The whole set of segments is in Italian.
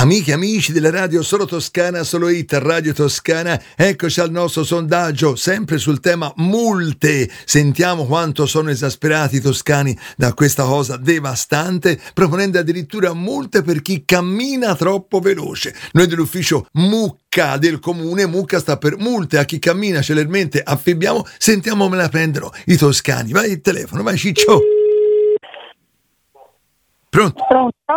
Amiche e amici della radio Solo Toscana, Solo Hit, Radio Toscana, eccoci al nostro sondaggio, sempre sul tema multe. Sentiamo quanto sono esasperati i toscani da questa cosa devastante, proponendo addirittura multe per chi cammina troppo veloce. Noi dell'ufficio Mucca del comune, Mucca sta per multe a chi cammina celermente, affibbiamo, sentiamo come la prendono i toscani. Vai il telefono, vai Ciccio. Pronto?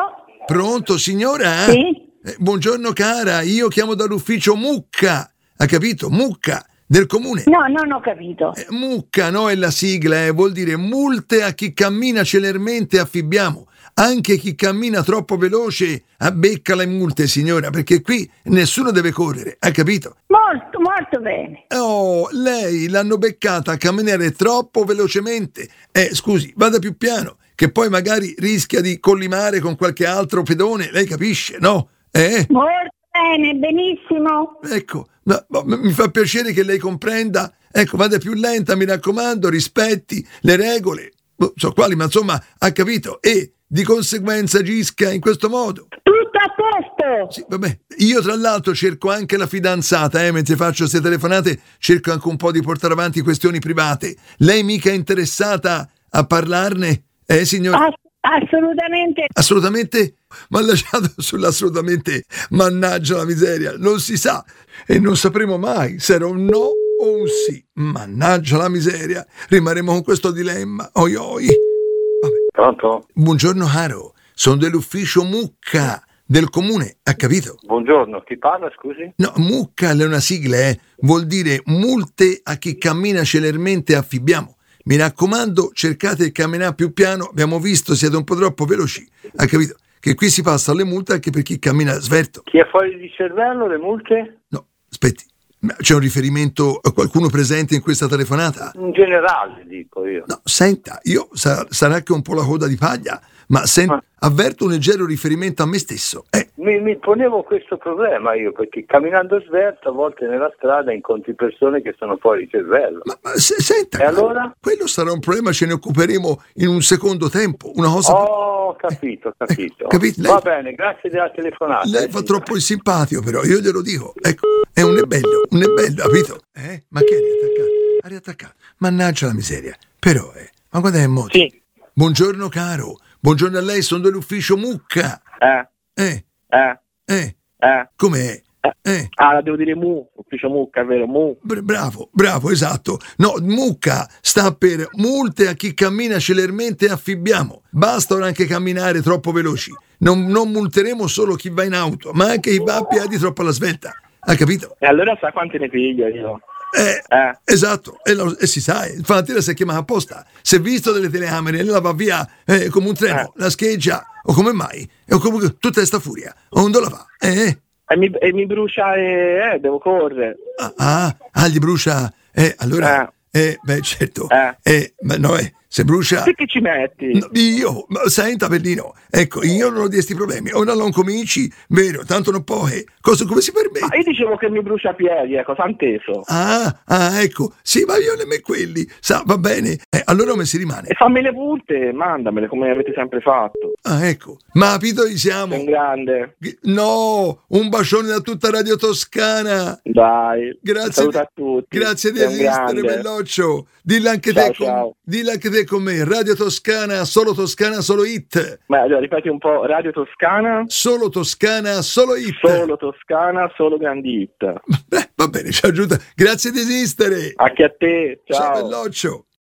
Pronto, signora? Sì. Buongiorno cara, io chiamo dall'ufficio Mucca, ha capito? Mucca del comune. No, non ho capito. Mucca, no, è la sigla, vuol dire multe a chi cammina celermente, affibbiamo. Anche chi cammina troppo veloce abbecca le multe, signora, perché qui nessuno deve correre, ha capito? Molto, molto bene. Oh, lei l'hanno beccata a camminare troppo velocemente. Scusi, vada più piano, che poi magari rischia di collimare con qualche altro pedone, lei capisce, no? Molto bene, benissimo. Ecco, ma mi fa piacere che lei comprenda. Ecco, vada più lenta, mi raccomando, rispetti le regole. So quali, ma insomma, ha capito. E di conseguenza agisca in questo modo. Tutto a posto. Sì, vabbè. Io tra l'altro cerco anche la fidanzata, mentre faccio queste telefonate, cerco anche un po' di portare avanti questioni private. Lei mica è interessata a parlarne? Signora? Assolutamente. Assolutamente? Ma lasciato sull'assolutamente, mannaggia la miseria, non si sa e non sapremo mai se era un no o un sì. Mannaggia la miseria, rimarremo con questo dilemma. Oi oi. Vabbè. Pronto? Buongiorno caro, sono dell'ufficio Mucca del comune, ha capito? Buongiorno, chi parla, scusi? No, Mucca è una sigla, vuol dire multe a chi cammina celermente, affibbiamo. Mi raccomando, cercate di camminare più piano, abbiamo visto siete un po' troppo veloci, ha capito? Che qui si passa alle multe anche per chi cammina svelto. Chi è fuori di cervello, le multe? No, aspetti, ma c'è un riferimento a qualcuno presente in questa telefonata? In generale, dico io. No, senta, io sarà che ho un po' la coda di paglia, ma avverto un leggero riferimento a me stesso. Mi ponevo questo problema io, perché camminando svelto a volte nella strada incontri persone che sono fuori di cervello. Ma senta, e allora? Quello sarà un problema, ce ne occuperemo in un secondo tempo. Una cosa. Oh, capito. Capito? Va bene, grazie della telefonata. Lei fa troppo il simpatico, però, io glielo dico. Ecco, è un bello, capito? Ma che è riattaccato? Mannaggia la miseria. Però, ma guarda è modo. Sì. Buongiorno caro, buongiorno a lei, sono dell'ufficio Mucca. Com'è? La devo dire ufficio Mucca, è vero? Bravo, esatto. No, Mucca sta per multe a chi cammina celermente, affibbiamo. Basta ora anche camminare troppo veloci. Non multeremo solo chi va in auto, ma anche chi va a piedi troppo alla svelta. Ha capito? E allora sa quante ne piglio io? Esatto, e si sa, infatti la si è chiamata apposta. Se visto delle telecamere, la va via come un treno, la scheggia, o come mai? O comunque tutta sta furia, onde la va? E mi brucia e devo correre. Gli brucia, allora, certo, ma no, se brucia... Perché ci metti? No, senta Bellino, ecco, io non ho di questi problemi, ora non cominci, vero, tanto non puoi, come si permette? Ma io dicevo che mi brucia piedi, ecco, t'anteso. Ecco, sì, ma io nemmeno quelli, va bene, allora come si rimane? E fammi le multe, mandamele come avete sempre fatto. Ecco, ma capito siamo? Sei un grande. No, un bacione da tutta Radio Toscana. Dai, grazie saluto a tutti. Grazie di esistere, belloccio. Dilla anche te con me, Radio Toscana, Solo Hit. Ma allora, ripeti un po', Radio Toscana. Solo Toscana, Solo Hit. Solo Toscana, solo grandi hit. Va bene, ci aiuta. Grazie di esistere. Anche a te, ciao. Ciao belloccio.